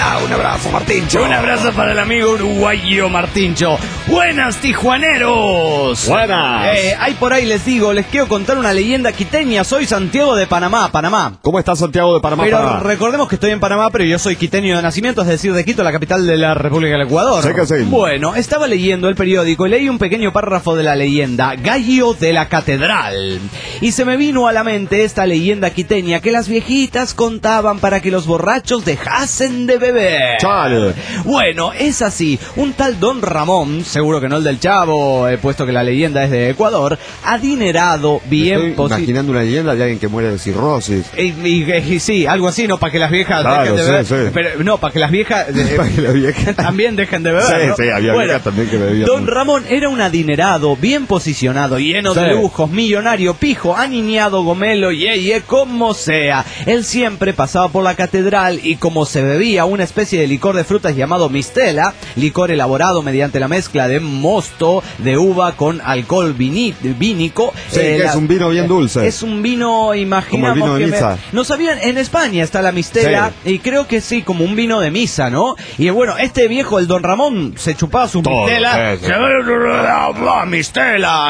Hola, un abrazo, Martincho. Un abrazo para el amigo uruguayo Martincho. Buenas, tijuaneros. Buenas. Eh, ahí por ahí les digo, les quiero contar una leyenda quiteña. Soy Santiago de Panamá, Panamá. ¿Cómo está Santiago de Panamá? Pero Panamá? recordemos que estoy en Panamá, pero yo soy quiteño de nacimiento, es decir, de Quito, la capital de la República del Ecuador. Sí que sí. Bueno, estaba leyendo el periódico y leí un pequeño párrafo de la leyenda, Gallo de la Catedral. Y se me vino a la mente esta leyenda quiteña que las viejitas contaban para que los borrachos dejasen de beber. Chale. Bueno, es así. Un tal Don Ramón, seguro que no el del Chavo, eh, puesto que la leyenda es de Ecuador, adinerado, bien Estoy posible. imaginando una leyenda de alguien que muere de cirrosis. Y, y- y sí, algo así, no para que las viejas Claro, dejen de sí, beber, sí. pero no, para que las viejas, eh, Para que las viejas- también dejen de beber. Sí, ¿no? sí, había Bueno, viejas también que bebían Don mucho. Ramón era un adinerado, bien posicionado, lleno de Sí. lujos, millonario, pijo, aniñado, gomelo, ye, ye, como sea. Él siempre pasaba por la catedral y como se bebía una especie de licor de frutas llamado mistela, licor elaborado mediante la mezcla de mosto de uva con alcohol vini- vínico. Sí, que la- es un vino bien dulce. Es un vino, imaginamos Como el vino de que me- misa. no sabían, en España está la mistela y creo que sí, como un vino de misa, ¿no? Y bueno, este viejo, el Don Ramón, se chupaba su Todo, mistela, sí, sí. se- la mistela,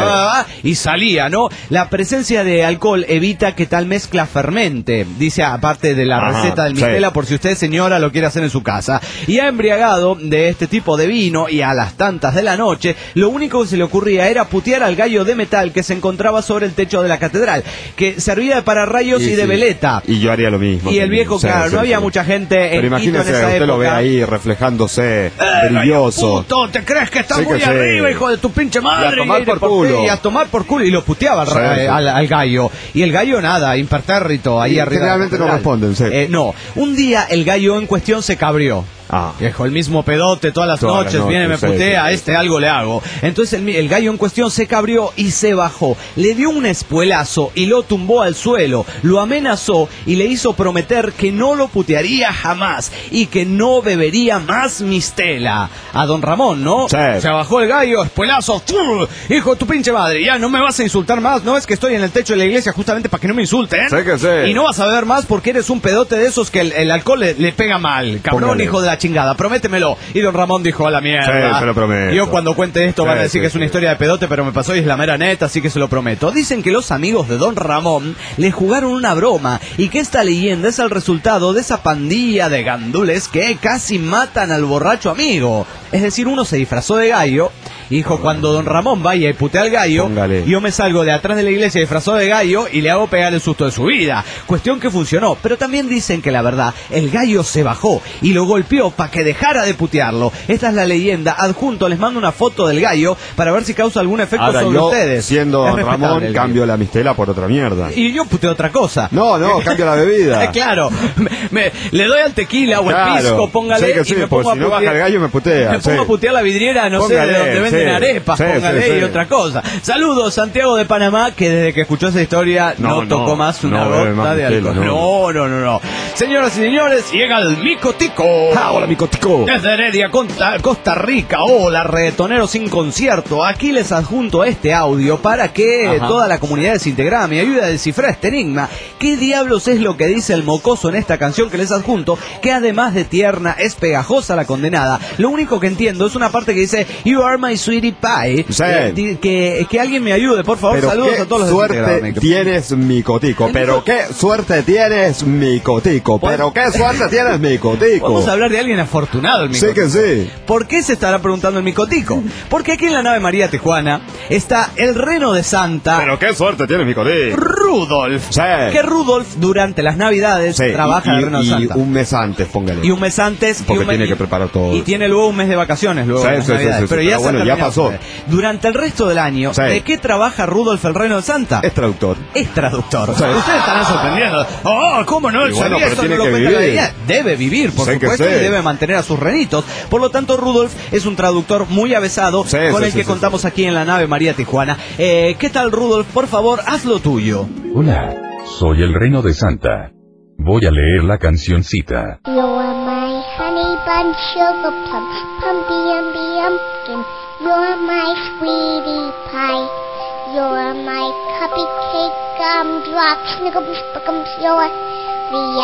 y salía, ¿no? La presencia de alcohol evita que tal mezcla fermente, dice aparte de la Ajá, receta del sí. mistela, por si usted, señora, lo quiere hacer en su casa. Y ha embriagado de este tipo de vino y a las tantas de la noche, lo único que se le ocurría era putear al gallo de metal que se encontraba sobre el techo de la catedral, que servía de pararrayos y, Y de sí. veleta. Y yo haría lo mismo. Y el también. viejo, Sí, claro, sí, no había sí. mucha gente Pero en Quito en imagínese, esa usted época. lo ve ahí reflejándose, Eh, brilloso. puto, ¿te crees que estás Sí que muy sí. arriba, hijo de tu pinche madre? Y a tomar Y por qué, culo. Y a tomar por culo. Y lo puteaba al, Sí, ra- sí. al- al gallo. Y el gallo nada, impertérrito, ahí Y arriba. generalmente de la no catedral. responden, sí. Eh, no, un día el gallo en cuestión se cabrió. Ah. Viejo, el mismo pedote todas las Todas noches, las viene, me noches, sí, putea, sí, sí. este algo le hago. Entonces el, mi- el gallo en cuestión se cabrió y se bajó. Le dio un espuelazo y lo tumbó al suelo. Lo amenazó y le hizo prometer que no lo putearía jamás y que no bebería más mistela. A Don Ramón, ¿no? Sí. Se bajó el gallo, espuelazo. ¡Fu! Hijo de tu pinche madre, ya no me vas a insultar más. No es que estoy en el techo de la iglesia justamente para que no me insulten. Sí que sí. Y no vas a beber más porque eres un pedote de esos que el, el alcohol le, le pega mal. Cabrón, Póngale. hijo de la chingada, prométemelo. Y Don Ramón dijo, a la mierda. Sí, se lo prometo. Yo cuando cuente esto Sí, van a decir sí, que es una sí. historia de pedote, pero me pasó y es la mera neta, así que se lo prometo. Dicen que los amigos de Don Ramón le jugaron una broma y que esta leyenda es el resultado de esa pandilla de gandules que casi matan al borracho amigo. Es decir, uno se disfrazó de gallo y dijo, cuando Don Ramón vaya y putea al gallo, Póngale. yo me salgo de atrás de la iglesia disfrazado de gallo y le hago pegar el susto de su vida. Cuestión que funcionó, pero también dicen que la verdad, el gallo se bajó y lo golpeó para que dejara de putearlo. Esta es la leyenda. Adjunto, les mando una foto del gallo para ver si causa algún efecto Ahora sobre yo, ustedes. siendo Es Don respetable Ramón, el gallo. cambio la mistela por otra mierda. Y yo puteo otra cosa. No, no, cambio la bebida. Eh, claro, me, me- le doy al tequila o al Claro. pisco, póngale Sí que sí, y me porque pongo a si no putear- baja el gallo me putea, Me pongo sí. a putear la vidriera, no sé, Póngale, de donde venden sí. arepas, Sí, póngale sí, y sí. otra cosa. Saludos, Santiago de Panamá, que desde que escuchó esa historia no, No, tocó no, más una no bebe gota más de Nutella, alcohol. No, no, no, no. Señoras y señores, llega el Micotico. Ah, hola, Micotico. Desde Heredia, Costa, Costa Rica. Hola, reggaetoneros sin concierto. Aquí les adjunto este audio para que Ajá. toda la comunidad se Instagram me ayude a descifrar este enigma. ¿Qué diablos es lo que dice el mocoso en esta canción que les adjunto? Que además de tierna, es pegajosa la condenada. Lo único que entiendo es una parte que dice You are my sweetie pie. Sí. Eh, di- que, que alguien me ayude, por favor. Pero Saludos qué a todos los suerte desintegrados. tienes, Micotico. Pero qué suerte tienes, Micotico. Pero qué suerte tienes, Micotico. Vamos a hablar de alguien afortunado, el Sí Micotico. que sí. ¿Por qué se estará preguntando el Micotico? Porque aquí en la nave María Tijuana está el reno de Santa, Pero qué suerte tienes, Micotico. Rudolf. Sí. Que Rudolf durante las Navidades Sí, trabaja y, el reno de y Santa. un mes antes, póngale. Y un mes antes. y Porque un mes- tiene que preparar todo. Y tiene luego un mes de vacaciones luego Sí, de las sí, sí, Navidades. sí, sí, pero ya, pero se bueno, ha ya terminado. pasó. Durante el resto del año, Sí. ¿de qué trabaja Rudolf el reno de Santa? Es traductor. Es traductor. Sí. Ustedes estarán sorprendiendo. Oh, ¿cómo no? Y bueno, ¿Sabía pero eso? tiene No lo que cuenta la vivir. leyenda. Debe vivir, por Sí que supuesto, sí. y debe mantener a sus renitos. Por lo tanto, Rudolf es un traductor muy avesado Sí, con sí, el sí, que sí, contamos aquí en la nave María Tijuana. Eh, ¿Qué tal, Rudolf? Por favor, haz lo tuyo. Hola, soy el reno de Santa. Voy a leer la cancioncita. You're my honey bun, sugar plum, pumpy umby umpkin. You're my sweetie pie. You're my cupcake gumdrop, snickums, spickums. You're the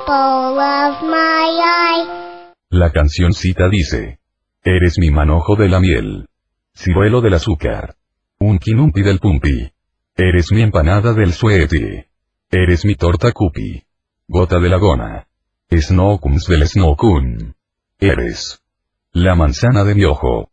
apple of my eye. La cancioncita dice: eres mi manojo de la miel, ciruelo del azúcar, unki numpi del pumpi, eres mi empanada del sueti, eres mi torta cupi, gota de la gona, snowkums del snowkun, eres la manzana de mi ojo.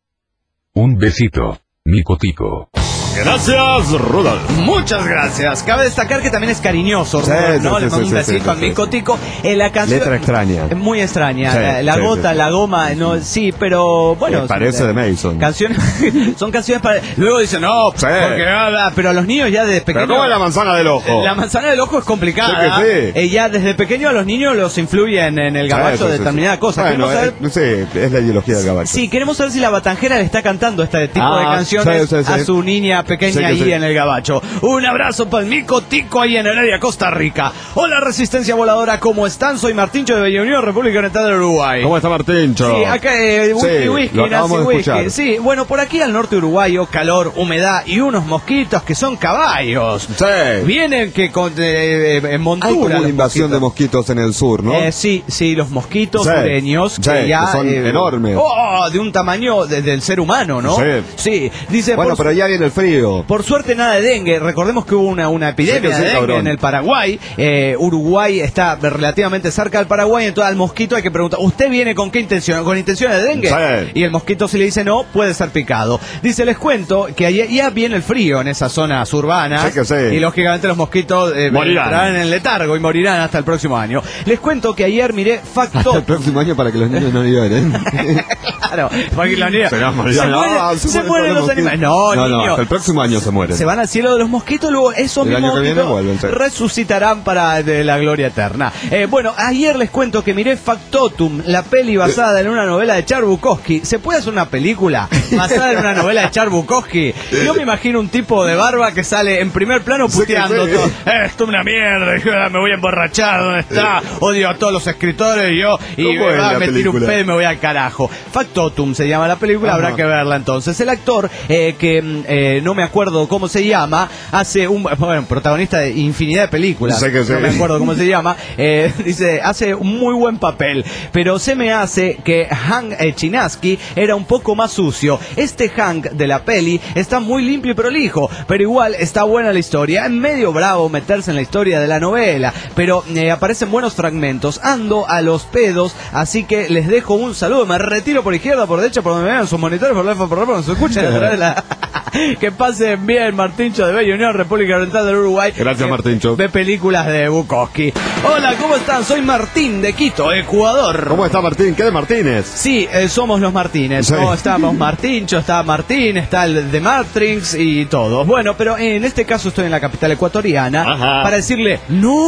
Un besito, mi cotico. Gracias, Rudolf. Muchas gracias. Cabe destacar que también es cariñoso, sí, Rudolf, ¿no? Sí, Le mando sí, un besito sí, a sí, mi sí. cotico. Eh, la canción... Letra extraña. Muy extraña. Sí, la la sí, gota, sí. la goma, no, sí, pero bueno. Eh, parece son, de Mason. Canciones, son canciones para... Luego dicen, no, Sí. porque nada, pero a los niños ya desde pequeños... Pero ¿cómo es la manzana del ojo? La manzana del ojo es complicada. Sí que sí. Eh, ya desde pequeño a los niños los influyen en el gabacho Sí, sí, de sí, determinada sí. cosa. Bueno, Queremos eh, saber... sí, es la ideología del gabacho. Sí, queremos saber si la Batanjera le está cantando este tipo Ah, de canciones sí, sí, sí. a su niña pequeña Sí que ahí sí. en el gabacho. Un abrazo para el mico tico ahí en Heredia, Costa Rica. Hola, Resistencia Voladora, ¿cómo están? Soy Martincho de Bella Unión, República Oriental del Uruguay. ¿Cómo está Martincho? Sí, acá eh, whisky, Sí, whisky, lo acabamos nazi de whisky. escuchar. Sí, bueno, por aquí al norte uruguayo, calor, humedad y unos mosquitos que son caballos. Sí. Vienen que con, eh, en montura. Hay como una los invasión de mosquitos en el sur, ¿no? Eh, sí, sí, los mosquitos Sí. sureños Sí, que ya que son eh, enormes. Oh, de un tamaño de- del ser humano, ¿no? Sí. Sí, dice. Bueno, por, pero ya viene el frío. por suerte nada de dengue. Recordemos que hubo una, una epidemia Sí que sí, de dengue cabrón. en el Paraguay. Eh, Uruguay está relativamente cerca del Paraguay, entonces al mosquito hay que preguntar, ¿usted viene con qué intención? ¿Con intenciones de dengue? Sí. Y el mosquito si le dice no, puede ser picado. Dice, les cuento que allá ya viene el frío en esas zonas urbanas. Sí que sí. Y lógicamente los mosquitos eh, Morirán. entrarán en el letargo y morirán hasta el próximo año. Les cuento que ayer miré Hasta el Facto. próximo año para que los niños no lloren. Claro, porque los niños Se van a morir. se No, mueren, se se mueren mueren por los los animales. mosquitos. No, No, no, niños. hasta el próximo año se mueren. Se van al cielo de los mosquitos, luego esos El mismos año que viene mosquitos vuelven, sí. resucitarán para de la gloria eterna. Eh, bueno, ayer les cuento que miré Factotum, la peli basada en una novela de Charles Bukowski. ¿Se puede hacer una película basada en una novela de Charles Bukowski? Yo me imagino un tipo de barba que sale en primer plano Sí que puteando sí. todo. Eh, esto es una mierda, yo me voy a emborrachar, ¿dónde está? Odio a todos los escritores y yo, y ¿Cómo es me, la me tiro un película? pedo y me voy al carajo. Factotum se llama la película, Ajá. habrá que verla entonces. El actor, eh, que mm, eh, no me acuerdo cómo se llama, hace un, bueno, protagonista de infinidad de películas, Sé que sí. no me acuerdo cómo se llama, eh, dice, hace un muy buen papel, pero se me hace que Hank eh, Chinaski era un poco más sucio. Este Hank de la peli está muy limpio y prolijo, pero igual está buena la historia. Es medio bravo meterse en la historia de la novela, pero eh, aparecen buenos fragmentos. Ando a los pedos, así que les dejo un saludo. Me retiro por izquierda, por derecha, por donde me vean sus monitores, por left, por right, por donde se escuchen. a través de la- Que pasen bien, Martincho de Bella Unión, República Oriental del Uruguay. Gracias, Que Martincho. Ve películas de Bukowski. Hola, ¿cómo están? Soy Martín de Quito, Ecuador. ¿Cómo está Martín? ¿Qué de Martínez? Sí, eh, somos los Martínez. Sí. No, estamos Martincho, está Martín, está el de Matrix y todo. Bueno, pero en este caso estoy en la capital ecuatoriana Ajá. para decirle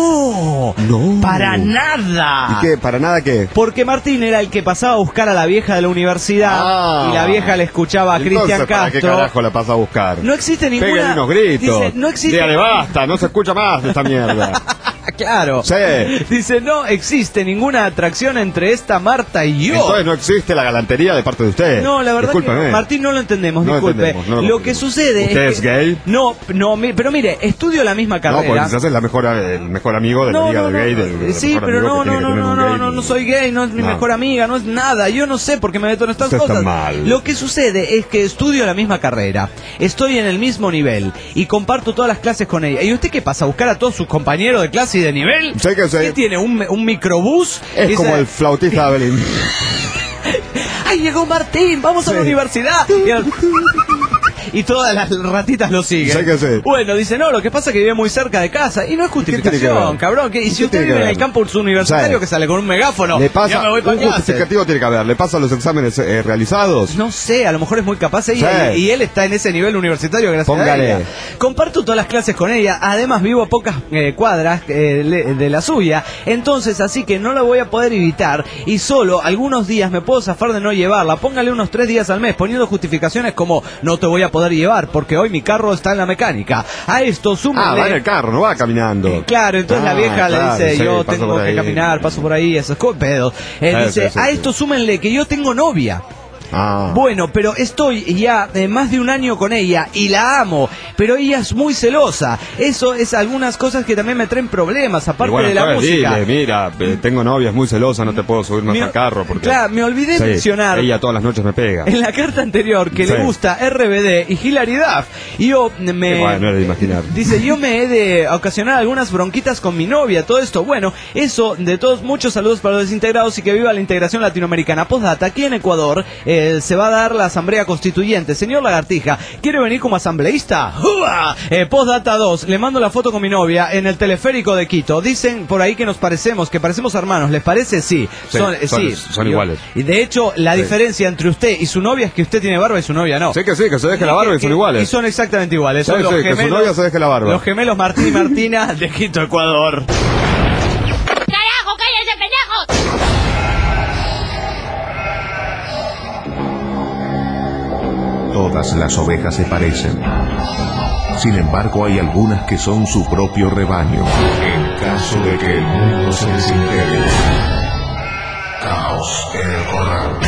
no, No. para nada. ¿Y qué? ¿Para nada qué? Porque Martín era el que pasaba a buscar a la vieja de la universidad Ah. y la vieja le escuchaba a Entonces, Cristian ¿para qué Castro. carajo la pasa a buscar? No existe ninguna. Pégale unos gritos. Dice, no existe. Dígale basta, no se escucha más de esta mierda. Claro. Sí. Dice, no existe ninguna atracción entre esta Marta y yo. Entonces no existe la galantería de parte de usted. No, la verdad que Discúlpeme. no. Martín, no lo entendemos, No lo disculpe. entendemos, no lo lo que comprendemos. sucede ¿Usted es es que... gay? No, no, mi- pero mire, estudio la misma No, carrera. porque quizás es la mejor, el mejor amigo de la No, liga no, de no, gay. no. Del, del Sí, mejor pero amigo no, que no, tiene que no, tener no, un no, gay. no, no soy gay, no es mi No. mejor amiga, no es nada. Yo no sé por qué me meto en estas Usted está cosas. mal. Lo que sucede es que estudio la misma carrera, estoy en el mismo nivel y comparto todas las clases con ella. ¿Y usted qué pasa? ¿A buscar a todos sus compañeros de clase y de nivel? Sé que sé. ¿Qué tiene? ¿Un, un microbús? Es Dice, como el flautista de Abelín. ¡ay, llegó Martín! ¡Vamos a la Sí. universidad! Y, el- y todas las ratitas lo siguen. Sé que sé. Bueno, dice, no, lo que pasa es que vive muy cerca de casa. Y no es tiene que justificación, ver? cabrón. ¿Qué? Y si ¿Qué usted tiene vive que en el ver? campus universitario Sí. que sale con un megáfono, Le ya pasa me voy para un clase. justificativo tiene que haber. ¿Le pasa los exámenes eh, realizados? No sé, a lo mejor es muy capaz ella Sí. y, y él está en ese nivel universitario gracias Póngale. a ella. Comparto todas las clases con ella, además vivo a pocas eh, cuadras eh, le- de la suya, entonces así que no la voy a poder evitar y solo algunos días me puedo zafar de no llevarla. Póngale unos tres días al mes poniendo justificaciones como no te voy a poder llevar porque hoy mi carro está en la mecánica. A esto Ah, súmale... va en el carro, no va caminando. Eh, Claro, entonces Ah, la vieja claro, le dice, sí, yo paso tengo por que ahí. caminar, paso por ahí, esos co- pedos. Eh, Sí, dice, sí, sí, a sí. esto súmenle que yo tengo novia. Ah. Bueno, pero estoy ya de más de un año con ella y la amo, pero ella es muy celosa. Eso es algunas cosas que también me traen problemas, aparte bueno, de la entonces, música. Dile, mira, eh, tengo novia, es muy celosa, no te puedo subir más Mi- al carro. Porque... Claro, me olvidé Sí, mencionar ella todas las noches me pega. en la carta anterior que Sí. le gusta R B D y Hilary Duff. Y yo me... Eh, bueno, no era de imaginar. Dice, yo me he de ocasionar algunas bronquitas con mi novia, todo esto. Bueno, eso, de todos, muchos saludos para los desintegrados y que viva la integración latinoamericana. Postdata, aquí en Ecuador eh, se va a dar la asamblea constituyente. Señor Lagartija, ¿quiere venir como asambleísta? ¡Uah! Eh, Postdata dos, le mando la foto con mi novia en el teleférico de Quito. Dicen por ahí que nos parecemos, que parecemos hermanos. ¿Les parece? Sí. Sí, son, eh, son- sí. son Yo- iguales. Y de hecho, la Sí. diferencia entre usted y su novia es que usted tiene barba y su novia no. Sí que sí, que se deje la barba y son iguales. Y son exactamente iguales. Son Sí, los sí, que su gemelos, novia se deje la barba. Los gemelos Martín y Martina de Quito, Ecuador. ¡Carajo, cállense, pendejos! Todas las ovejas se parecen. Sin embargo, hay algunas que son su propio rebaño. En caso de que el mundo se desintegre. Caos en el corral.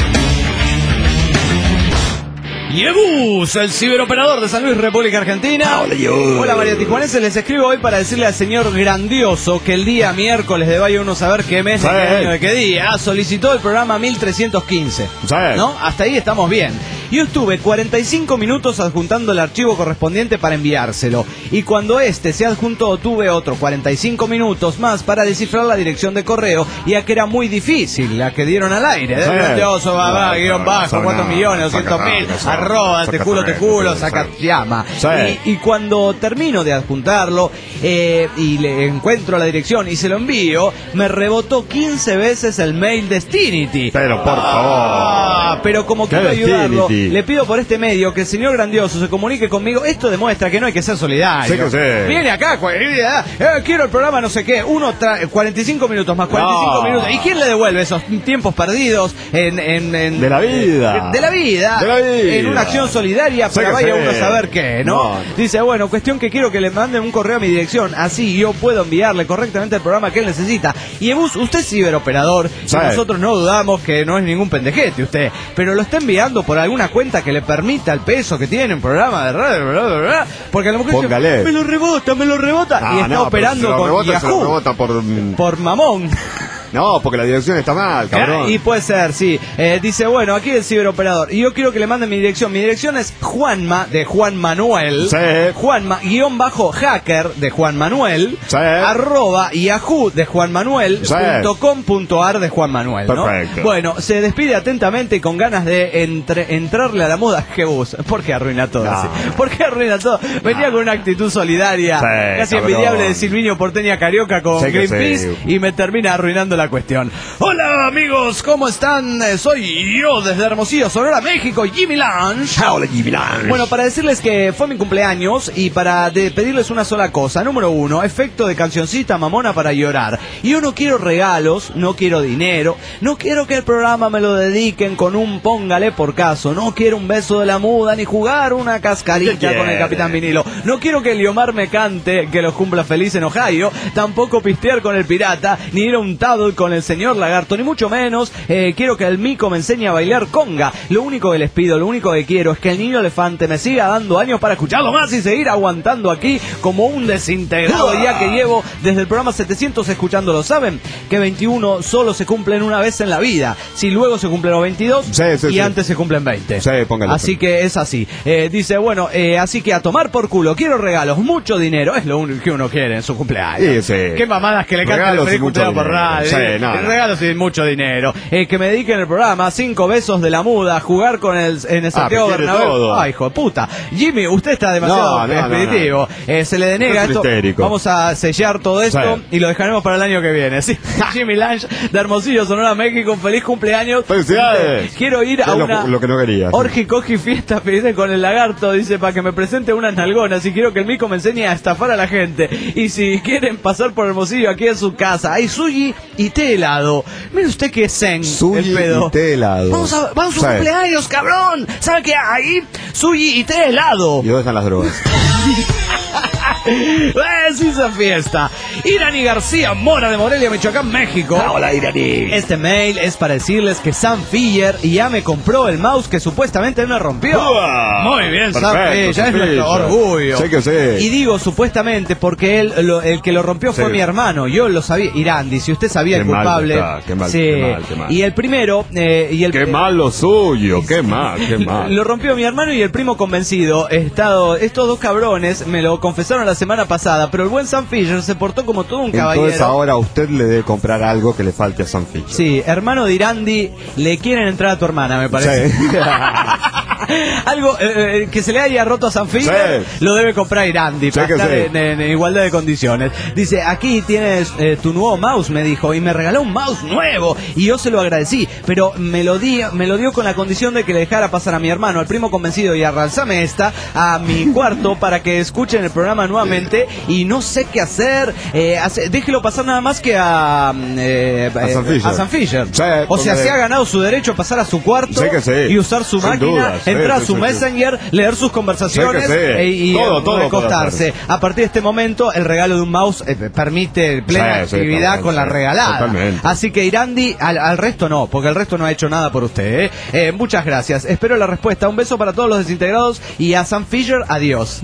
Yebus, el ciberoperador de San Luis, República Argentina. Hola, yo. Hola, María Tijuanense. Les escribo hoy para decirle al señor Grandioso que el día miércoles de vaya uno a saber qué mes, de Sí. qué año, de qué día, solicitó el programa mil trescientos quince. Sí. ¿No? Hasta ahí estamos bien. Yo estuve cuarenta y cinco minutos adjuntando el archivo correspondiente para enviárselo. Y cuando este se adjuntó, tuve otros cuarenta y cinco minutos más para descifrar la dirección de correo, ya que era muy difícil la que dieron al aire. Sí. De Grandioso, va, va, No, guión no, bajo, no, cuatro no, millones, no, doscientos mil, saca, saca, arroba, te saca, culo, te saca, culo, sí, saca sí. llama. Sí. Y, y cuando termino de adjuntarlo eh, y le encuentro la dirección y se lo envío, me rebotó quince veces el mail de Stinity. Pero por Ah, favor. pero como ¿Qué quiero ayudarlo, Stinity? le pido por este medio que el señor Grandioso se comunique conmigo. Esto demuestra que no hay que ser solidario. Sí que sí. Viene acá, cu- eh, quiero el programa no sé qué, uno tra- cuarenta y cinco minutos más cuarenta y cinco No. minutos. ¿Y quién le devuelve esos tiempos perdidos en, en, en- De la vida. De la vida. De la vida. En una acción solidaria Sí para que vaya sí. uno a saber qué, ¿no? No. Dice, bueno, cuestión que quiero que le manden un correo a mi dirección, así yo puedo enviarle correctamente el programa que él necesita. Y Ebus, usted es ciberoperador, y Sí. nosotros no dudamos que no es ningún pendejete usted, pero lo está enviando por alguna cuenta que le permita el peso que tiene un programa de radio, bla, bla, bla, porque a lo mejor dice, Póngale. me lo rebota, me lo rebota, Ah, y está no, pero operando se lo con rebota, se lo Yahoo, rebota por... mm, por mamón. No, porque la dirección está mal, cabrón. Y puede ser, sí. Eh, dice, bueno, aquí el ciberoperador. Y yo quiero que le manden mi dirección. Mi dirección es Juanma, de Juan Manuel. Sí. Juanma, guión bajo hacker, de Juan Manuel. Sí. Arroba Yahoo, de Juan Manuel. Sí. Punto com punto ar, de Juan Manuel, ¿no? Perfecto. Bueno, se despide atentamente y con ganas de entre- entrarle a la moda. ¿Qué bus? ¿Por qué arruina todo No. así? ¿Por qué arruina todo? Venía con una actitud solidaria, Sí, casi cabrón. envidiable de Silvinio Porteña Carioca con Sí que Greenpeace, sí. y me termina arruinando la cuestión. Hola amigos, ¿cómo están? Eh, Soy yo desde Hermosillo, Sonora, México, Jimmy Lange. Hola, Jimmy Lange. Bueno, para decirles que fue mi cumpleaños y para de- pedirles una sola cosa. Número uno, efecto de cancioncita mamona para llorar. Y yo no quiero regalos, no quiero dinero, no quiero que el programa me lo dediquen con un póngale por caso, no quiero un beso de la muda ni jugar una cascarita ¿Qué con el quiere? Capitán Vinilo. No quiero que Liomar me cante que los cumpla feliz en Ohio, tampoco pistear con el pirata, ni ir a un table con el señor Lagarto, ni mucho menos eh, quiero que el mico me enseñe a bailar conga. Lo único que les pido, lo único que quiero es que el niño elefante me siga dando años para escucharlo más y seguir aguantando aquí como un desintegrado, ya que llevo desde el programa setecientos escuchándolo. ¿Saben? Que veintiuno solo se cumplen una vez en la vida. Si luego se cumplen los veintidós Sí, sí, y sí. antes se cumplen veinte. Sí, póngale. Así que es así. Eh, dice, bueno, eh, así que a tomar por culo. Quiero regalos, mucho dinero. Es lo único que uno quiere en su cumpleaños. Sí, sí. Qué mamadas que le cantan el Regalos feliz y mucho cumpleaños por dinero. radio. Sí, Eh, no, no. Regalos y mucho dinero. Eh, que me dediquen el programa Cinco besos de la muda, jugar con el en el Santiago pero quiere Bernabéu. todo. Ay, hijo de puta. Jimmy, usted está demasiado No, no, no, expeditivo. Eh, se le denega Usted es esto. histérico. Vamos a sellar todo esto Sí. y lo dejaremos para el año que viene. Sí. Jimmy Lange de Hermosillo, Sonora, México. Feliz cumpleaños. ¡Felicidades! Quiero ir a Es lo- una lo que no quería. Orgi Cogi Fiesta, dice, con el Lagarto, dice, para que me presente unas nalgonas y quiero que el mico me enseñe a estafar a la gente. Y si quieren pasar por Hermosillo, aquí en su casa, hay sushi y té helado. Mire usted que zen, Sushi el pedo. y té helado. Vamos a, vamos a su Sí. cumpleaños, cabrón. ¿Sabe qué hay? Sushi y té helado. ¿Y dónde están las drogas? Es esa fiesta. Irani García Mora de Morelia, Michoacán, México. Hola, Irani. Este mail es para decirles que Sam Fisher ya me compró el mouse que supuestamente me rompió. Uah, Muy bien, perfecto, Sam Fisher, es nuestro orgullo. Sí que sí. Y digo supuestamente porque él, lo, el que lo rompió fue Sí. mi hermano. Yo lo sabía. Irandi, si usted sabía Qué el mal culpable. que está, qué mal, sí. qué mal, qué mal. Y el primero. Eh, y el, Qué mal lo suyo, qué mal, qué mal. Lo rompió mi hermano y el primo convencido. Estado, estos dos cabrones me lo confesaron la semana pasada, pero el buen Sam Fisher se portó como todo un caballero. Entonces ahora usted le debe comprar algo que le falte a Sam Fisher. Sí, hermano de Irandi, le quieren entrar a tu hermana, me parece. Sí. Algo eh, que se le haya roto a Sam Fisher, Sí. lo debe comprar Irandi para Sí que estar sí. en, en- en igualdad de condiciones. Dice, aquí tienes eh, tu nuevo mouse, me dijo, y me regaló un mouse nuevo, y yo se lo agradecí, pero me lo, di, me lo dio con la condición de que le dejara pasar a mi hermano, al primo convencido, y arralzame esta a mi cuarto para que escuchen el programa nuevamente, y no sé qué hacer, eh, hace- déjelo pasar nada más que a, eh, A Sam eh, Fisher. a Sam Fisher. Sí, o sea, póngale. se ha ganado su derecho a pasar a su cuarto Sí que sí. y usar su Sin máquina, duda, sí, entrar sí, a su sí, sí. Messenger, leer sus conversaciones Sí que sí. e- y Todo, todo recostarse. A partir de este momento, el regalo de un mouse eh, permite plena Sí, sí, actividad totalmente, con la sí, regalada. totalmente. Así que Irandi, al, al resto no, porque el resto no ha hecho nada por usted. ¿eh? Eh, muchas gracias. Espero la respuesta. Un beso para todos los desintegrados y a Sam Fisher, adiós.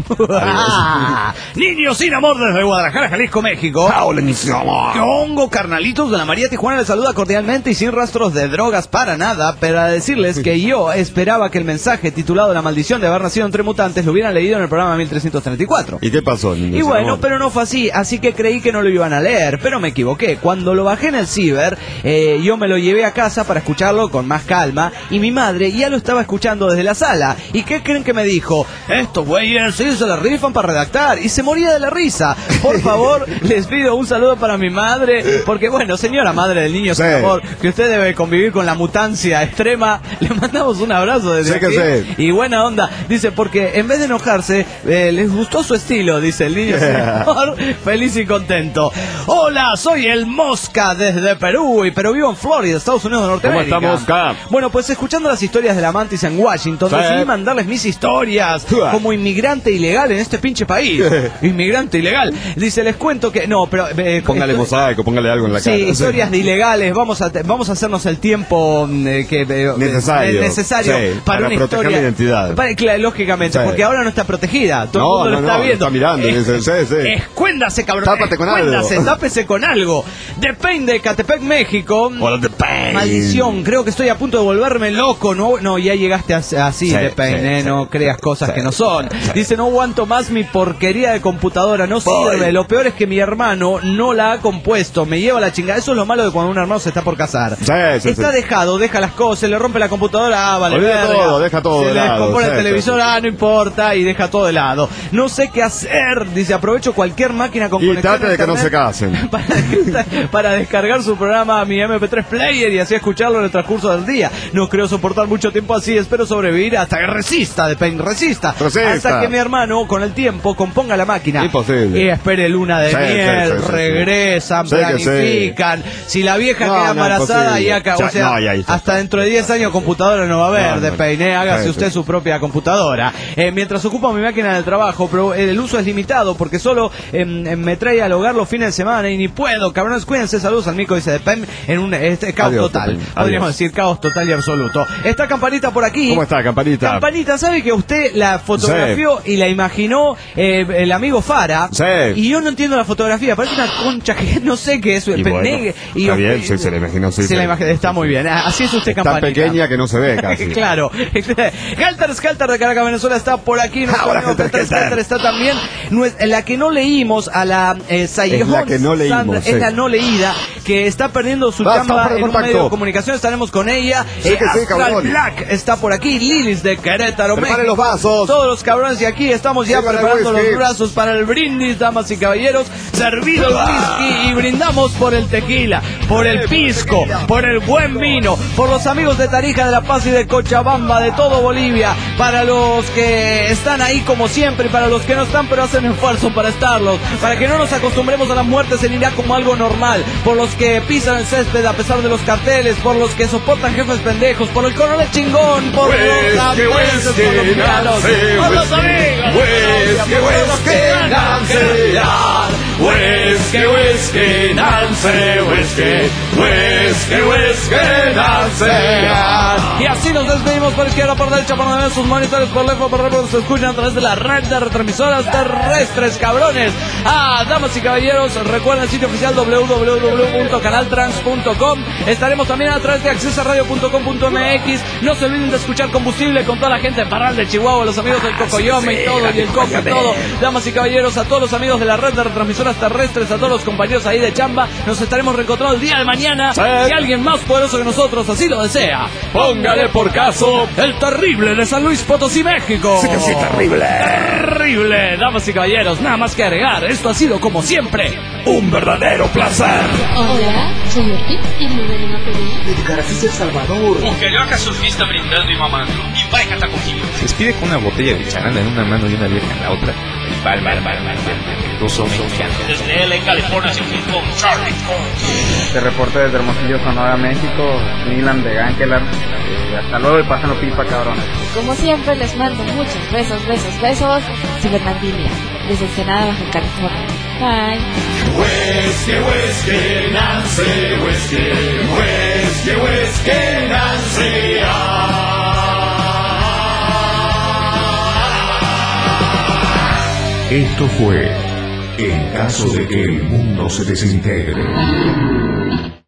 Niños sin amor desde Guadalajara, Jalisco, México. Hola, mis amor. ¿Qué hongo, carnalitos de la María Tijuana? Les saluda cordialmente y sin rastros de drogas para nada, para decirles que yo esperaba que el mensaje titulado La maldición de haber nacido entre mutantes lo hubieran leído en el programa mil trescientos treinta y cuatro. ¿Y qué pasó, niño? Y bueno, pero no fue así, así que creí que no lo iban a leer, pero me equivoqué. Cuando lo bajé en el ciber, eh, yo me lo llevé a casa para escucharlo con más calma, y mi madre ya lo estaba escuchando desde la sala. ¿Y qué creen que me dijo? Estos güeyes sí se la rifan para redactar, y se moría de la risa. Por favor, les pido un saludo para mi madre, porque bueno, señora madre del niño sin Sí. amor, que usted debe convivir con la mutancia extrema, le mandamos un abrazo desde Sí que aquí. sí. Y buena onda, dice, porque en vez de enojarse, eh, les gustó su estilo, dice el niño sin amor, feliz y contento. Hola, soy el Mosca desde Perú, y pero vivo en Florida, Estados Unidos de Norteamérica. ¿Cómo está, Mosca? Bueno, pues escuchando las historias de la mantis en Washington, Sí. decidí mandarles mis historias como inmigrante ilegal en este pinche país. Inmigrante ilegal. Dice, les cuento que... No, pero... eh, Póngale esto- mosaico, póngale algo en la Sí, cara. historias de ilegales. Vamos a te- vamos a hacernos el tiempo mm, eh, que eh, Necesario. eh, necesario Sí, para, para una proteger historia. la identidad. Para- claro, lógicamente, Sí. porque ahora no está protegida. Todo No, el mundo no, lo está no, viendo. está mirando, dice, sí, sí. Escuéndase, cabrón. Tápate con algo. Escuéndase, tápese con algo. Depende de Catepec, México. Hola, The Pain. Maldición, creo que estoy a punto de volverme loco. No, no, ya llegaste as- así, Sí, de Pain, sí, eh, sí. no creas cosas Sí, que no son. sí. Dice, no aguanto más mi porquería de computadora, no Voy. sirve. Lo peor es que mi hermano no la ha compuesto, me lleva la chingada. Eso es lo malo de cuando un hermano se está por casar. Sí, sí, Está sí. dejado, deja las cosas, le rompe la computadora, ah, vale, Olvida verga. todo, deja todo Se de le lado, descompone el sí, sí, televisor, sí. ah, no importa, y deja todo de lado. No sé qué hacer, dice, aprovecho cualquier máquina con Y conexión trate a de que no se internet casen. para, para descargar su programa a mi eme pe tres player y así escucharlo en el transcurso del día. No creo soportar mucho tiempo así, espero sobrevivir hasta que resista, de Pain, resista. Resista. Hasta que mi hermano, con el tiempo, componga la máquina. Imposible. Y espere luna de Sí, miel, sí, sí, sí, sí. regresan, Sí que sí. planifican. Si la vieja No, queda no, embarazada, imposible. ya ca- Ya, o sea, no, ya está. hasta dentro de diez años computadora no va a haber, No, de no. Pain, ¿eh? Hágase Sí, usted sí. su propia computadora. Eh, mientras ocupo mi máquina en el trabajo, pero el uso es limitado porque solo em, em, me trae al hogar los fines de semana y ni puedo. Cabrones, cuídense. Saludos al Mico, dice de Pem, en un este, caos Adiós, total. Pem. Podríamos Adiós. decir caos total y absoluto. Está Campanita por aquí. ¿Cómo está, Campanita? Campanita, ¿sabe que usted la fotografió y la imaginó eh, el amigo Fara? Sí. Y yo no entiendo la fotografía. Parece una concha que no sé qué es. Y bueno, negue- y está os- bien, sí, se la imaginó, sí, se sí. la imagina- está muy bien. Así es usted, Está Campanita. pequeña que no se ve casi. Claro. Galtar Skaltar de Caracas, Venezuela está por aquí. Nuestro Ahora, amigo Galtar Galtar Skaltar Skaltar. está también. No es- la que no leímos a la eh, Saiyajón Es la que no leímos, Sandra, sí. es la no leída, que está perdiendo su Va, chamba está por en un contacto. medio de comunicación. Estaremos con ella. Sí que sí, Astral cabrón. Black está por aquí. Lilis de Querétaro, Prepare México. los vasos. Todos los cabrones de aquí estamos ya Sí, para el preparando los whisky. brazos para el brindis, damas y caballeros. Servido el whisky y brindamos por el tequila, por el pisco, por el buen vino, por los amigos de Tarija, de La Paz y de Cochabamba, de todo Bolivia, para los que están ahí como siempre y para los que no están pero hacen esfuerzo para estarlos, para que no nos acostumbremos a la muerte, se irá como algo normal, por los que pisan el césped a pesar de los carteles, por los que soportan jefes pendejos, por el coronel chingón, por los japoneses colombianos, por los amigos, por los que Whisky, whisky, Nancy, whisky, whisky, whisky, Nancy. Y así nos despedimos por izquierda, por derecha, por donde sus monitores, por lejos, por lejos, se escuchan a través de la red de retransmisoras terrestres, cabrones. Ah, damas y caballeros, recuerden el sitio oficial doble u doble u doble u punto canal trans punto com. Estaremos también a través de acceso radio punto com punto m x. No se olviden de escuchar Combustible con toda la gente de Parral de Chihuahua, los amigos del Cocoyome y todo, y el Coco y todo. Damas y caballeros, a todos los amigos de la red de retransmisoras terrestres, a todos los compañeros ahí de chamba, nos estaremos reencontrando el día de mañana. Si alguien más poderoso que nosotros así lo desea, póngale por caso el terrible de San Luis Potosí, México. Sí, sí, terrible. Terrible, damas y caballeros, nada más que agregar. Esto ha sido, como siempre, un verdadero placer. Hola, soy Ortiz y me ven una pelea. De Caracas, El Salvador. Un carioca surfista brindando y mamando. Y vai catacoquillo. Se despide con una botella de charanda en una mano y una vieja en la otra. Val, val, val, val, val. Dos son Desde L A, California, sin con Charlie. Te reporto desde Hermosillo, Sonora, México. Milan de Gankelar. Eh, hasta luego y pásenlo pipa, cabrones. Como siempre, les mando muchos besos, besos, besos. Cibermandilia, desde Ensenada, Baja California. Bye. Whiskey, whiskey, Nancy, whiskey, whiskey, whiskey, Nancy. Esto fue En caso de que el mundo se desintegre.